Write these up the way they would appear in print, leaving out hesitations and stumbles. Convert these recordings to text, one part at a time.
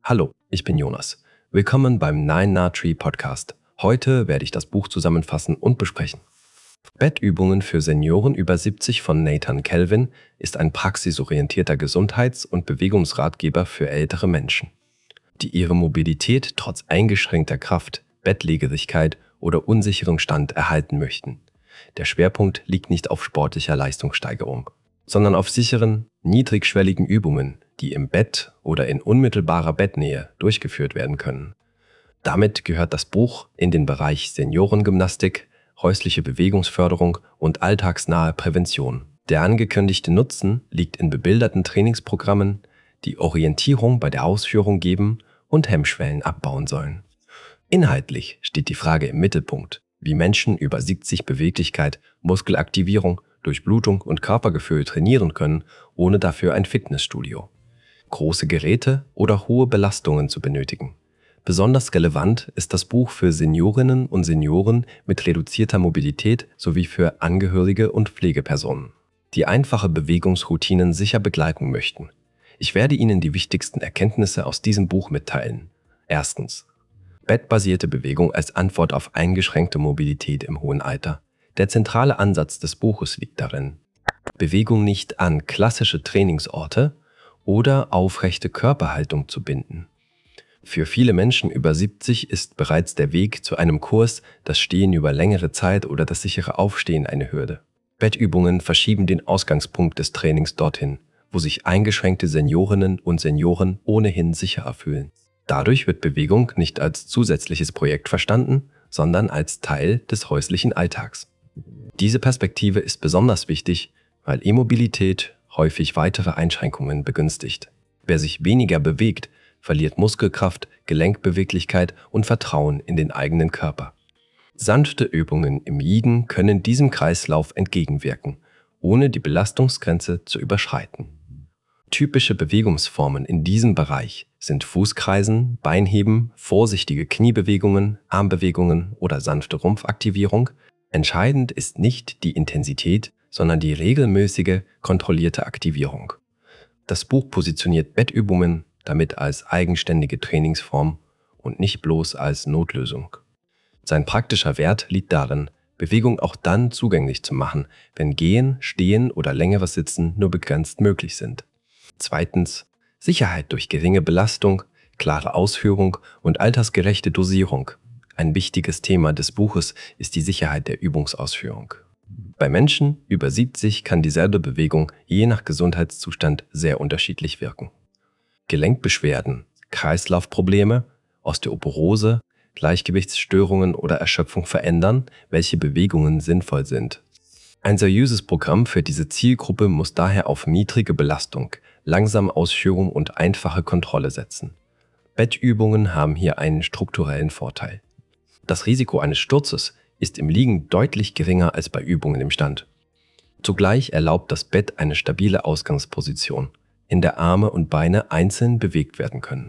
Hallo, ich bin Jonas. Willkommen beim 9-Na-Tree Podcast. Heute werde ich das Buch zusammenfassen und besprechen. Bettübungen für Senioren über 70 von Nathan Kelvin ist ein praxisorientierter Gesundheits- und Bewegungsratgeber für ältere Menschen, die ihre Mobilität trotz eingeschränkter Kraft, Bettlägerigkeit oder unsicherem Stand erhalten möchten. Der Schwerpunkt liegt nicht auf sportlicher Leistungssteigerung, sondern auf sicheren, niedrigschwelligen Übungen, die im Bett oder in unmittelbarer Bettnähe durchgeführt werden können. Damit gehört das Buch in den Bereich Seniorengymnastik, häusliche Bewegungsförderung und alltagsnahe Prävention. Der angekündigte Nutzen liegt in bebilderten Trainingsprogrammen, die Orientierung bei der Ausführung geben und Hemmschwellen abbauen sollen. Inhaltlich steht die Frage im Mittelpunkt, wie Menschen über 70 Beweglichkeit, Muskelaktivierung, Durchblutung und Körpergefühl trainieren können, ohne dafür ein Fitnessstudio, große Geräte oder hohe Belastungen zu benötigen. Besonders relevant ist das Buch für Seniorinnen und Senioren mit reduzierter Mobilität sowie für Angehörige und Pflegepersonen, die einfache Bewegungsroutinen sicher begleiten möchten. Ich werde Ihnen die wichtigsten Erkenntnisse aus diesem Buch mitteilen. Erstens: Bettbasierte Bewegung als Antwort auf eingeschränkte Mobilität im hohen Alter. Der zentrale Ansatz des Buches liegt darin, Bewegung nicht an klassische Trainingsorte oder aufrechte Körperhaltung zu binden. Für viele Menschen über 70 ist bereits der Weg zu einem Kurs, das Stehen über längere Zeit oder das sichere Aufstehen eine Hürde. Bettübungen verschieben den Ausgangspunkt des Trainings dorthin, wo sich eingeschränkte Seniorinnen und Senioren ohnehin sicherer fühlen. Dadurch wird Bewegung nicht als zusätzliches Projekt verstanden, sondern als Teil des häuslichen Alltags. Diese Perspektive ist besonders wichtig, weil Immobilität häufig weitere Einschränkungen begünstigt. Wer sich weniger bewegt, verliert Muskelkraft, Gelenkbeweglichkeit und Vertrauen in den eigenen Körper. Sanfte Übungen im Liegen können diesem Kreislauf entgegenwirken, ohne die Belastungsgrenze zu überschreiten. Typische Bewegungsformen in diesem Bereich sind Fußkreisen, Beinheben, vorsichtige Kniebewegungen, Armbewegungen oder sanfte Rumpfaktivierung. Entscheidend ist nicht die Intensität, sondern die regelmäßige, kontrollierte Aktivierung. Das Buch positioniert Bettübungen damit als eigenständige Trainingsform und nicht bloß als Notlösung. Sein praktischer Wert liegt darin, Bewegung auch dann zugänglich zu machen, wenn Gehen, Stehen oder längeres Sitzen nur begrenzt möglich sind. Zweitens: Sicherheit durch geringe Belastung, klare Ausführung und altersgerechte Dosierung. Ein wichtiges Thema des Buches ist die Sicherheit der Übungsausführung. Bei Menschen über 70 kann dieselbe Bewegung je nach Gesundheitszustand sehr unterschiedlich wirken. Gelenkbeschwerden, Kreislaufprobleme, Osteoporose, Gleichgewichtsstörungen oder Erschöpfung verändern, welche Bewegungen sinnvoll sind. Ein seriöses Programm für diese Zielgruppe muss daher auf niedrige Belastung, langsame Ausführung und einfache Kontrolle setzen. Bettübungen haben hier einen strukturellen Vorteil. Das Risiko eines Sturzes ist im Liegen deutlich geringer als bei Übungen im Stand. Zugleich erlaubt das Bett eine stabile Ausgangsposition, in der Arme und Beine einzeln bewegt werden können.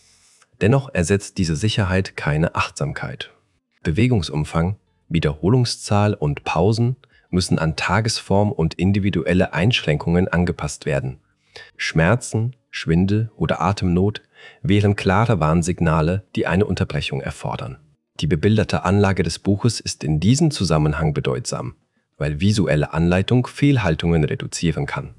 Dennoch ersetzt diese Sicherheit keine Achtsamkeit. Bewegungsumfang, Wiederholungszahl und Pausen müssen an Tagesform und individuelle Einschränkungen angepasst werden. Schmerzen, Schwindel oder Atemnot wären klare Warnsignale, die eine Unterbrechung erfordern. Die bebilderte Anlage des Buches ist in diesem Zusammenhang bedeutsam, weil visuelle Anleitung Fehlhaltungen reduzieren kann.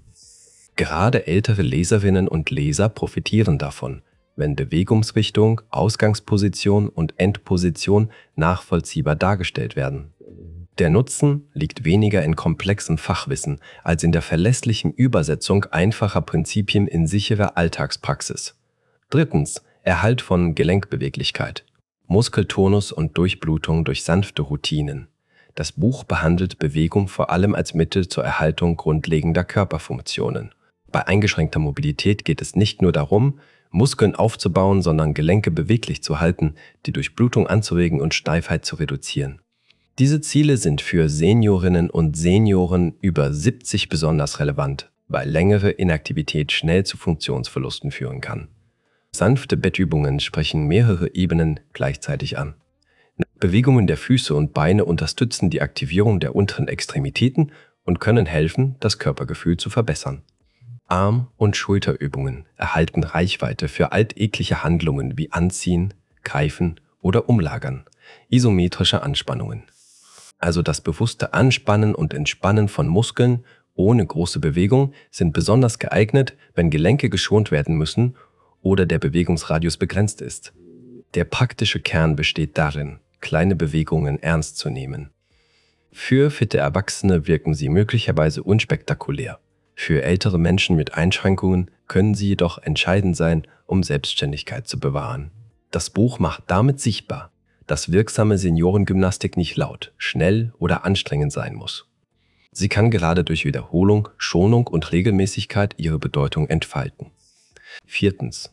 Gerade ältere Leserinnen und Leser profitieren davon, wenn Bewegungsrichtung, Ausgangsposition und Endposition nachvollziehbar dargestellt werden. Der Nutzen liegt weniger in komplexem Fachwissen als in der verlässlichen Übersetzung einfacher Prinzipien in sichere Alltagspraxis. Drittens: Erhalt von Gelenkbeweglichkeit, Muskeltonus und Durchblutung durch sanfte Routinen. Das Buch behandelt Bewegung vor allem als Mittel zur Erhaltung grundlegender Körperfunktionen. Bei eingeschränkter Mobilität geht es nicht nur darum, Muskeln aufzubauen, sondern Gelenke beweglich zu halten, die Durchblutung anzuregen und Steifheit zu reduzieren. Diese Ziele sind für Seniorinnen und Senioren über 70 besonders relevant, weil längere Inaktivität schnell zu Funktionsverlusten führen kann. Sanfte Bettübungen sprechen mehrere Ebenen gleichzeitig an. Bewegungen der Füße und Beine unterstützen die Aktivierung der unteren Extremitäten und können helfen, das Körpergefühl zu verbessern. Arm- und Schulterübungen erhalten Reichweite für alltägliche Handlungen wie Anziehen, Greifen oder Umlagern, isometrische Anspannungen. Also das bewusste Anspannen und Entspannen von Muskeln ohne große Bewegung sind besonders geeignet, wenn Gelenke geschont werden müssen oder der Bewegungsradius begrenzt ist. Der praktische Kern besteht darin, kleine Bewegungen ernst zu nehmen. Für fitte Erwachsene wirken sie möglicherweise unspektakulär. Für ältere Menschen mit Einschränkungen können sie jedoch entscheidend sein, um Selbstständigkeit zu bewahren. Das Buch macht damit sichtbar, dass wirksame Seniorengymnastik nicht laut, schnell oder anstrengend sein muss. Sie kann gerade durch Wiederholung, Schonung und Regelmäßigkeit ihre Bedeutung entfalten. 4.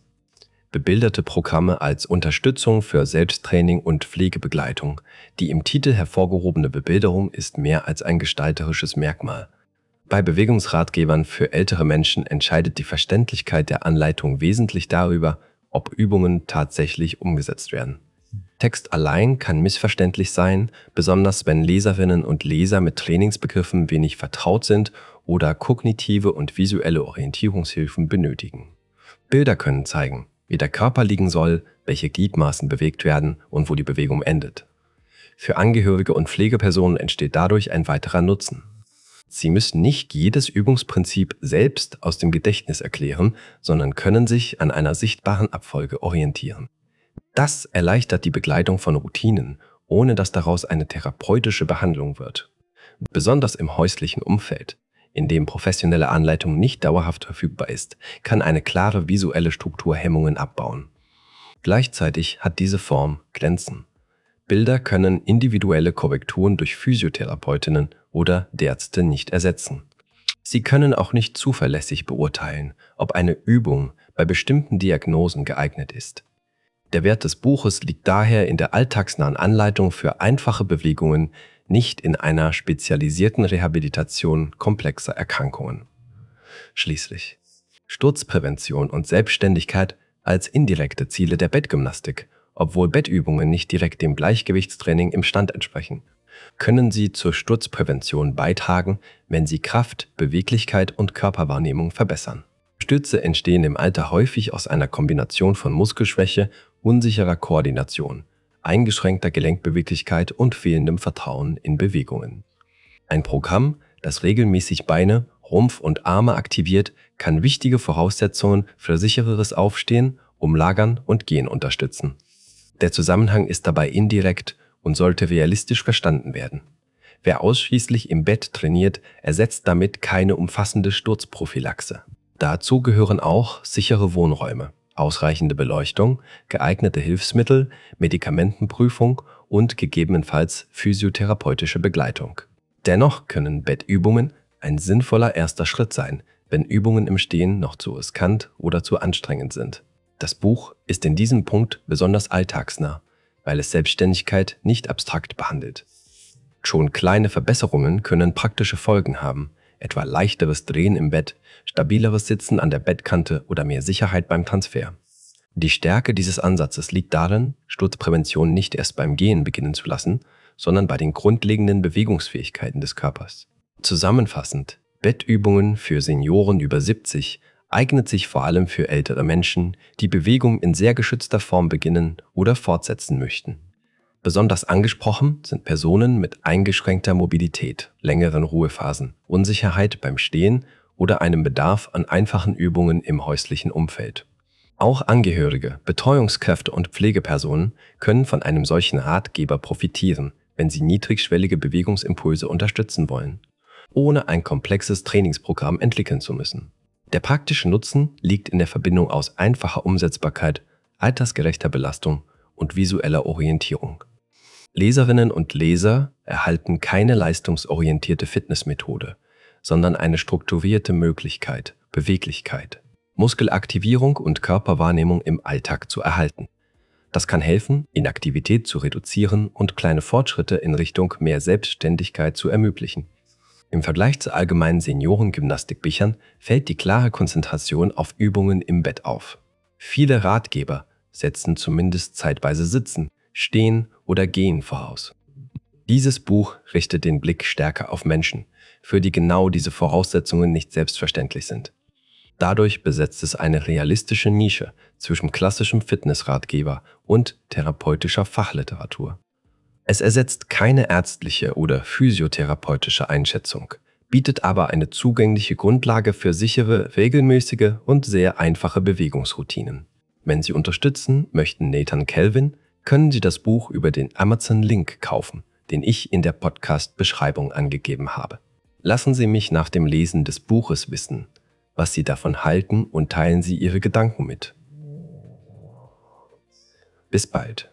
Bebilderte Programme als Unterstützung für Selbsttraining und Pflegebegleitung. Die im Titel hervorgehobene Bebilderung ist mehr als ein gestalterisches Merkmal. Bei Bewegungsratgebern für ältere Menschen entscheidet die Verständlichkeit der Anleitung wesentlich darüber, ob Übungen tatsächlich umgesetzt werden. Text allein kann missverständlich sein, besonders wenn Leserinnen und Leser mit Trainingsbegriffen wenig vertraut sind oder kognitive und visuelle Orientierungshilfen benötigen. Bilder können zeigen, wie der Körper liegen soll, welche Gliedmaßen bewegt werden und wo die Bewegung endet. Für Angehörige und Pflegepersonen entsteht dadurch ein weiterer Nutzen. Sie müssen nicht jedes Übungsprinzip selbst aus dem Gedächtnis erklären, sondern können sich an einer sichtbaren Abfolge orientieren. Das erleichtert die Begleitung von Routinen, ohne dass daraus eine therapeutische Behandlung wird. Besonders im häuslichen Umfeld, in dem professionelle Anleitung nicht dauerhaft verfügbar ist, kann eine klare visuelle Struktur Hemmungen abbauen. Gleichzeitig hat diese Form Grenzen. Bilder können individuelle Korrekturen durch Physiotherapeutinnen oder Ärzte nicht ersetzen. Sie können auch nicht zuverlässig beurteilen, ob eine Übung bei bestimmten Diagnosen geeignet ist. Der Wert des Buches liegt daher in der alltagsnahen Anleitung für einfache Bewegungen, nicht in einer spezialisierten Rehabilitation komplexer Erkrankungen. Schließlich Sturzprävention und Selbstständigkeit als indirekte Ziele der Bettgymnastik. Obwohl Bettübungen nicht direkt dem Gleichgewichtstraining im Stand entsprechen, können sie zur Sturzprävention beitragen, wenn sie Kraft, Beweglichkeit und Körperwahrnehmung verbessern. Stürze entstehen im Alter häufig aus einer Kombination von Muskelschwäche, unsicherer Koordination, eingeschränkter Gelenkbeweglichkeit und fehlendem Vertrauen in Bewegungen. Ein Programm, das regelmäßig Beine, Rumpf und Arme aktiviert, kann wichtige Voraussetzungen für sichereres Aufstehen, Umlagern und Gehen unterstützen. Der Zusammenhang ist dabei indirekt und sollte realistisch verstanden werden. Wer ausschließlich im Bett trainiert, ersetzt damit keine umfassende Sturzprophylaxe. Dazu gehören auch sichere Wohnräume, ausreichende Beleuchtung, geeignete Hilfsmittel, Medikamentenprüfung und gegebenenfalls physiotherapeutische Begleitung. Dennoch können Bettübungen ein sinnvoller erster Schritt sein, wenn Übungen im Stehen noch zu riskant oder zu anstrengend sind. Das Buch ist in diesem Punkt besonders alltagsnah, weil es Selbstständigkeit nicht abstrakt behandelt. Schon kleine Verbesserungen können praktische Folgen haben, etwa leichteres Drehen im Bett, stabileres Sitzen an der Bettkante oder mehr Sicherheit beim Transfer. Die Stärke dieses Ansatzes liegt darin, Sturzprävention nicht erst beim Gehen beginnen zu lassen, sondern bei den grundlegenden Bewegungsfähigkeiten des Körpers. Zusammenfassend, Bettübungen für Senioren über 70 eignet sich vor allem für ältere Menschen, die Bewegung in sehr geschützter Form beginnen oder fortsetzen möchten. Besonders angesprochen sind Personen mit eingeschränkter Mobilität, längeren Ruhephasen, Unsicherheit beim Stehen oder einem Bedarf an einfachen Übungen im häuslichen Umfeld. Auch Angehörige, Betreuungskräfte und Pflegepersonen können von einem solchen Ratgeber profitieren, wenn sie niedrigschwellige Bewegungsimpulse unterstützen wollen, ohne ein komplexes Trainingsprogramm entwickeln zu müssen. Der praktische Nutzen liegt in der Verbindung aus einfacher Umsetzbarkeit, altersgerechter Belastung und visueller Orientierung. Leserinnen und Leser erhalten keine leistungsorientierte Fitnessmethode, sondern eine strukturierte Möglichkeit, Beweglichkeit, Muskelaktivierung und Körperwahrnehmung im Alltag zu erhalten. Das kann helfen, Inaktivität zu reduzieren und kleine Fortschritte in Richtung mehr Selbstständigkeit zu ermöglichen. Im Vergleich zu allgemeinen Seniorengymnastikbüchern fällt die klare Konzentration auf Übungen im Bett auf. Viele Ratgeber setzen zumindest zeitweise Sitzen, Stehen oder Gehen voraus. Dieses Buch richtet den Blick stärker auf Menschen, für die genau diese Voraussetzungen nicht selbstverständlich sind. Dadurch besetzt es eine realistische Nische zwischen klassischem Fitnessratgeber und therapeutischer Fachliteratur. Es ersetzt keine ärztliche oder physiotherapeutische Einschätzung, bietet aber eine zugängliche Grundlage für sichere, regelmäßige und sehr einfache Bewegungsroutinen. Wenn Sie unterstützen möchten Nathan Kelvin, können Sie das Buch über den Amazon-Link kaufen, den ich in der Podcast-Beschreibung angegeben habe. Lassen Sie mich nach dem Lesen des Buches wissen, was Sie davon halten, und teilen Sie Ihre Gedanken mit. Bis bald.